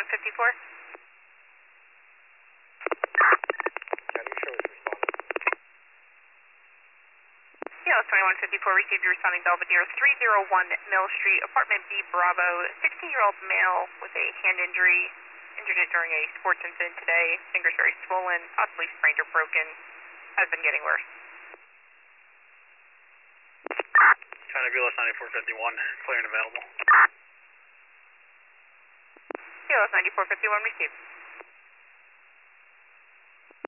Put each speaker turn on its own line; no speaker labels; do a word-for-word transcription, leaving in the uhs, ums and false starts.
twenty-one fifty-four.
Academy show is responding.
Seattle twenty-one fifty-four, received your responding Belvedere, three oh one Mill Street, apartment B, Bravo, sixteen-year-old male with a hand injury, injured it during a sports incident today, fingers very swollen, possibly sprained or broken, has been getting worse.
China B L S ninety-four fifty-one, clear and available.
C L S ninety-four fifty-one, received.